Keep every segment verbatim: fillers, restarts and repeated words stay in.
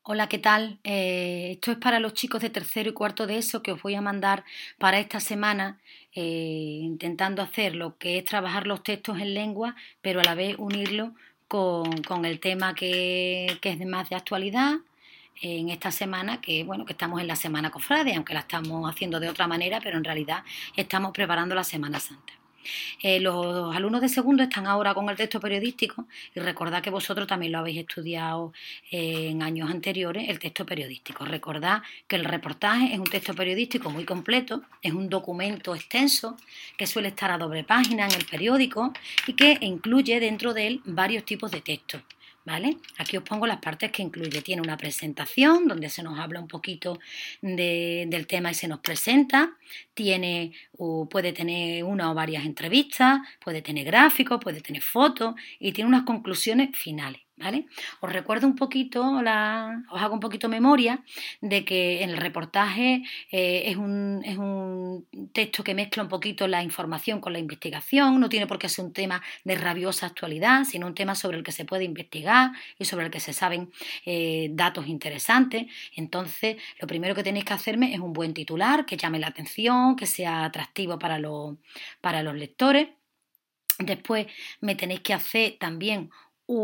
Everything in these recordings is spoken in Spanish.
Hola, ¿qué tal? Eh, esto es para los chicos de tercero y cuarto de eso que os voy a mandar para esta semana, eh, intentando hacer lo que es trabajar los textos en lengua, pero a la vez unirlo con, con el tema que, que es de más de actualidad en esta semana, que bueno, que estamos en la Semana Cofrade, aunque la estamos haciendo de otra manera, pero en realidad estamos preparando la Semana Santa. Eh, los alumnos de segundo están ahora con el texto periodístico y recordad que vosotros también lo habéis estudiado eh, en años anteriores, el texto periodístico. Recordad que el reportaje es un texto periodístico muy completo, es un documento extenso que suele estar a doble página en el periódico y que incluye dentro de él varios tipos de textos. ¿Vale? Aquí os pongo las partes que incluye. Tiene una presentación donde se nos habla un poquito de, del tema y se nos presenta. Tiene, o puede tener una o varias entrevistas, puede tener gráficos, puede tener fotos y tiene unas conclusiones finales. ¿Vale? Os recuerdo un poquito, la, os hago un poquito memoria de que en el reportaje eh, es, un, es un texto que mezcla un poquito la información con la investigación, no tiene por qué ser un tema de rabiosa actualidad, sino un tema sobre el que se puede investigar y sobre el que se saben eh, datos interesantes. Entonces, lo primero que tenéis que hacerme es un buen titular, que llame la atención, que sea atractivo para los, para los lectores. Después me tenéis que hacer también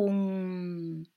un,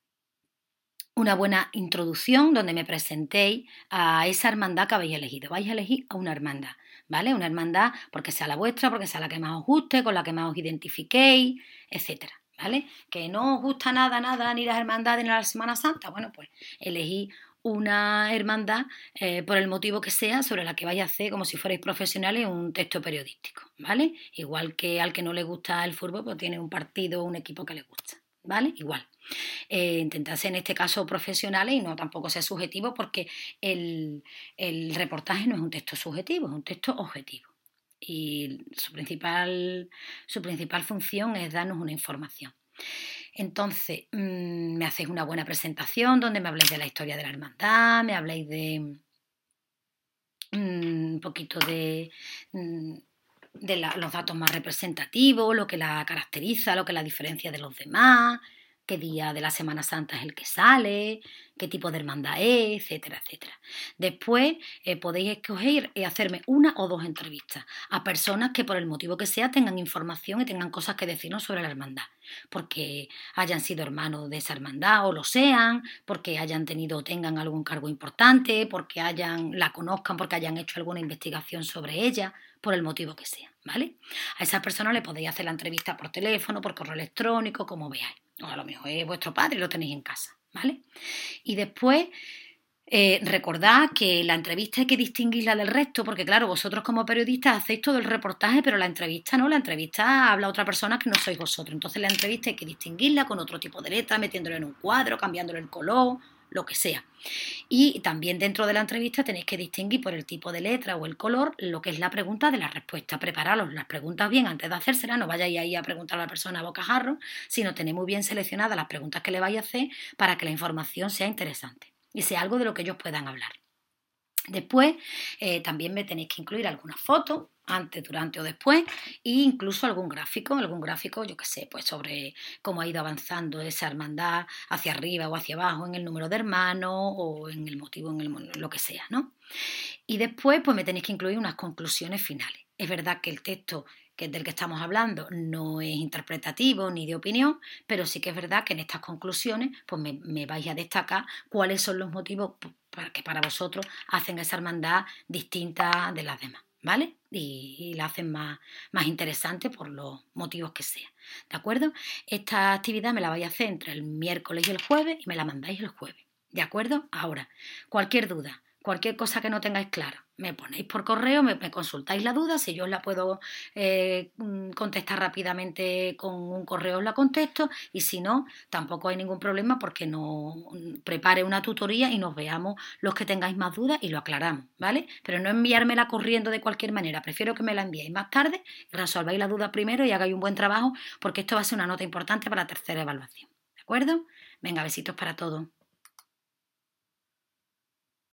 una buena introducción donde me presentéis a esa hermandad que habéis elegido. Vais a elegir a una hermandad, ¿vale? Una hermandad porque sea la vuestra, porque sea la que más os guste, con la que más os identifiquéis, etcétera, ¿vale? Que no os gusta nada, nada, ni las hermandades ni la Semana Santa, bueno, pues elegí una hermandad eh, por el motivo que sea sobre la que vais a hacer como si fuerais profesionales un texto periodístico, ¿vale? Igual que al que no le gusta el fútbol, pues tiene un partido o un equipo que le gusta, ¿vale? Igual. Eh, intentar ser en este caso profesionales y no tampoco ser subjetivo porque el, el reportaje no es un texto subjetivo, es un texto objetivo. Y su principal, su principal función es darnos una información. Entonces, mmm, me hacéis una buena presentación donde me habléis de la historia de la hermandad, me habléis de mmm, un poquito de, mmm, de la, los datos más representativos, lo que la caracteriza, lo que la diferencia de los demás, qué día de la Semana Santa es el que sale, qué tipo de hermandad es, etcétera, etcétera. Después eh, podéis escoger y hacerme una o dos entrevistas a personas que por el motivo que sea tengan información y tengan cosas que decirnos sobre la hermandad, porque hayan sido hermanos de esa hermandad o lo sean, porque hayan tenido o tengan algún cargo importante, porque hayan, la conozcan, porque hayan hecho alguna investigación sobre ella, por el motivo que sea, ¿vale? A esas personas le podéis hacer la entrevista por teléfono, por correo electrónico, como veáis. O a lo mejor es vuestro padre y lo tenéis en casa, ¿vale? Y después eh, recordad que la entrevista hay que distinguirla del resto, porque claro, vosotros como periodistas hacéis todo el reportaje, pero la entrevista no, la entrevista habla otra persona que no sois vosotros. Entonces la entrevista hay que distinguirla con otro tipo de letra, metiéndolo en un cuadro, cambiándole el color, lo que sea. Y también dentro de la entrevista tenéis que distinguir por el tipo de letra o el color lo que es la pregunta de la respuesta. Prepararos las preguntas bien antes de hacérselas, no vayáis ahí a preguntar a la persona a bocajarro, sino tenéis muy bien seleccionadas las preguntas que le vais a hacer para que la información sea interesante y sea algo de lo que ellos puedan hablar. Después eh, también me tenéis que incluir algunas fotos, antes, durante o después, e incluso algún gráfico, algún gráfico, yo qué sé, pues sobre cómo ha ido avanzando esa hermandad hacia arriba o hacia abajo en el número de hermanos o en el motivo, en el, lo que sea, ¿no? Y después pues me tenéis que incluir unas conclusiones finales. Es verdad que el texto que del que estamos hablando no es interpretativo ni de opinión, pero sí que es verdad que en estas conclusiones pues me, me vais a destacar cuáles son los motivos para que para vosotros hacen esa hermandad distinta de las demás, ¿vale? Y, y la hacen más, más interesante por los motivos que sean, ¿de acuerdo? Esta actividad me la vais a hacer entre el miércoles y el jueves y me la mandáis el jueves, ¿de acuerdo? Ahora, cualquier duda, cualquier cosa que no tengáis clara, me ponéis por correo, me, me consultáis la duda, si yo os la puedo eh, contestar rápidamente con un correo os la contesto y si no, tampoco hay ningún problema porque no prepare una tutoría y nos veamos los que tengáis más dudas y lo aclaramos, ¿vale? Pero no enviármela corriendo de cualquier manera, prefiero que me la enviéis más tarde y resolváis la duda primero y hagáis un buen trabajo porque esto va a ser una nota importante para la tercera evaluación, ¿de acuerdo? Venga, besitos para todos.